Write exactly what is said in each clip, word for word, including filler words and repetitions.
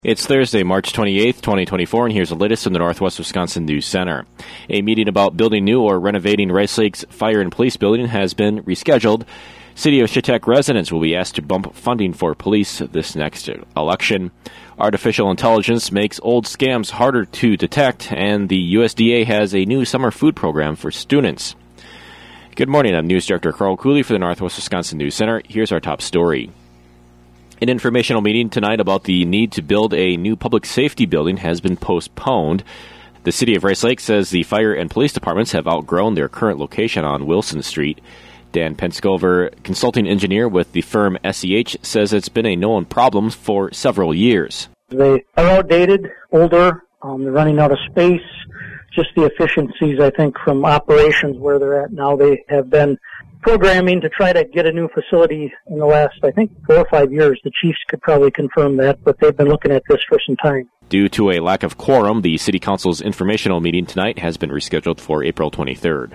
It's Thursday, March twenty-eighth, twenty twenty-four, and here's the latest from the Northwest Wisconsin News Center. A meeting about building new or renovating Rice Lake's Fire and Police Building has been rescheduled. City of Chetek residents will be asked to bump funding for police this next election. Artificial intelligence makes old scams harder to detect, and the U S D A has a new summer food program for students. Good morning, I'm News Director Carl Cooley for the Northwest Wisconsin News Center. Here's our top story. An informational meeting tonight about the need to build a new public safety building has been postponed. The City of Rice Lake says the fire and police departments have outgrown their current location on Wilson Street. Dan Penscover, consulting engineer with the firm S E H, says it's been a known problem for several years. They are outdated, older, um, they're running out of space. Just the efficiencies, I think, from operations where they're at now. They have been programming to try to get a new facility in the last, I think, four or five years. The chiefs could probably confirm that, but they've been looking at this for some time. Due to a lack of quorum, the City Council's informational meeting tonight has been rescheduled for April twenty-third.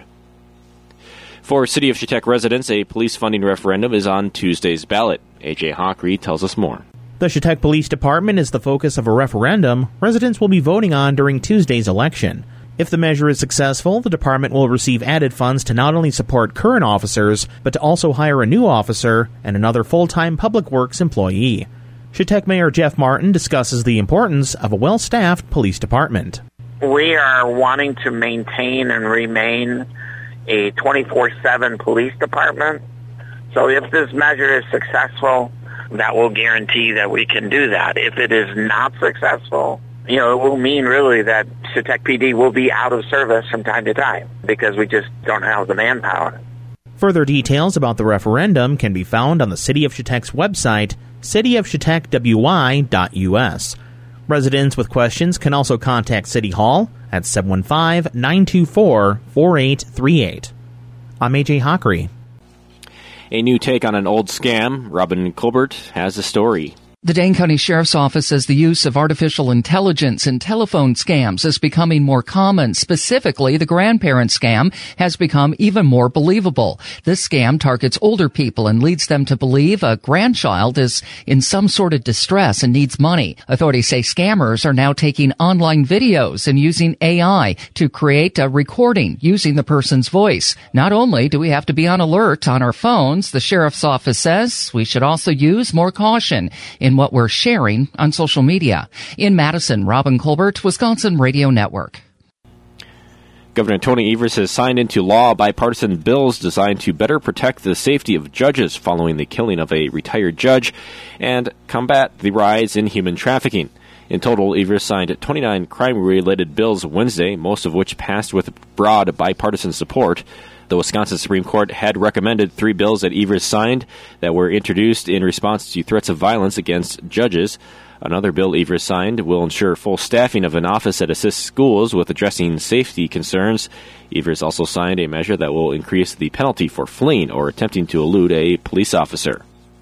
For City of Chetek residents, a police funding referendum is on Tuesday's ballot. A J Hockery tells us more. The Chetek Police Department is the focus of a referendum residents will be voting on during Tuesday's election. If the measure is successful, the department will receive added funds to not only support current officers, but to also hire a new officer and another full-time public works employee. Chetek Mayor Jeff Martin discusses the importance of a well-staffed police department. We are wanting to maintain and remain a twenty-four seven police department. So if this measure is successful, that will guarantee that we can do that. If it is not successful, you know, it will mean really that Chetek P D will be out of service from time to time because we just don't have the manpower. Further details about the referendum can be found on the City of Chetek's website, city of chetek w y dot u s. Residents with questions can also contact City Hall at seven one five, nine two four, four eight three eight. I'm A J Hockery. A new take on an old scam. Robin Colbert has a story. The Dane County Sheriff's Office says the use of artificial intelligence in telephone scams is becoming more common. Specifically, the grandparent scam has become even more believable. This scam targets older people and leads them to believe a grandchild is in some sort of distress and needs money. Authorities say scammers are now taking online videos and using A I to create a recording using the person's voice. Not only do we have to be on alert on our phones, the Sheriff's Office says we should also use more caution in what we're sharing on social media. In Madison, Robin Colbert, Wisconsin Radio Network. Governor Tony Evers has signed into law bipartisan bills designed to better protect the safety of judges following the killing of a retired judge and combat the rise in human trafficking. In total, Evers signed twenty-nine crime-related bills Wednesday, most of which passed with broad bipartisan support. The Wisconsin Supreme Court had recommended three bills that Evers signed that were introduced in response to threats of violence against judges. Another bill Evers signed will ensure full staffing of an office that assists schools with addressing safety concerns. Evers also signed a measure that will increase the penalty for fleeing or attempting to elude a police officer.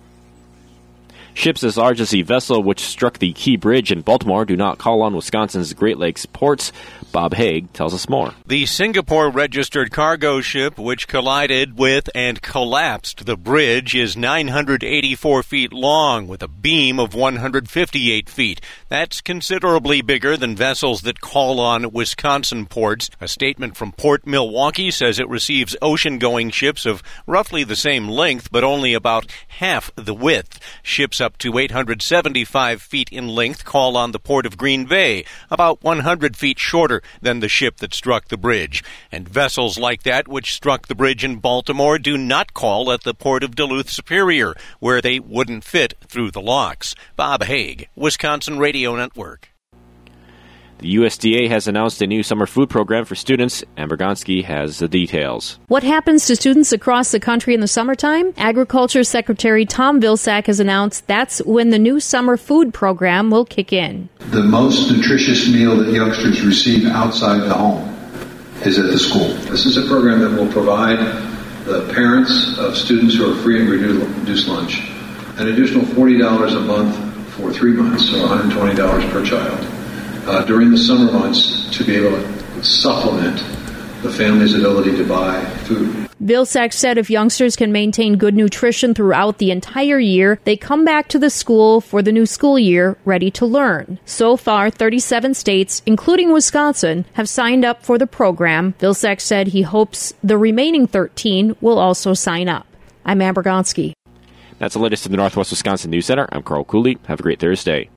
Ships as large as the vessel which struck the Key Bridge in Baltimore do not call on Wisconsin's Great Lakes ports. Bob Haig tells us more. The Singapore-registered cargo ship which collided with and collapsed the bridge is nine hundred eighty-four feet long with a beam of one hundred fifty-eight feet. That's considerably bigger than vessels that call on Wisconsin ports. A statement from Port Milwaukee says it receives ocean-going ships of roughly the same length but only about half the width. Ships up to eight hundred seventy-five feet in length call on the Port of Green Bay, about one hundred feet shorter than the ship that struck the bridge. And vessels like that which struck the bridge in Baltimore do not call at the Port of Duluth Superior, where they wouldn't fit through the locks. Bob Haig, Wisconsin Radio Network. The U S D A has announced a new summer food program for students. Amber Gonski has the details. What happens to students across the country in the summertime? Agriculture Secretary Tom Vilsack has announced that's when the new summer food program will kick in. The most nutritious meal that youngsters receive outside the home is at the school. This is a program that will provide the parents of students who are free and reduced lunch an additional forty dollars a month for three months, so one hundred twenty dollars per child. Uh, during the summer months to be able to supplement the family's ability to buy food. Vilsack said if youngsters can maintain good nutrition throughout the entire year, they come back to the school for the new school year ready to learn. So far, thirty-seven states, including Wisconsin, have signed up for the program. Vilsack said he hopes the remaining thirteen will also sign up. I'm Amber Gonski. That's the latest from the Northwest Wisconsin News Center. I'm Carl Cooley. Have a great Thursday.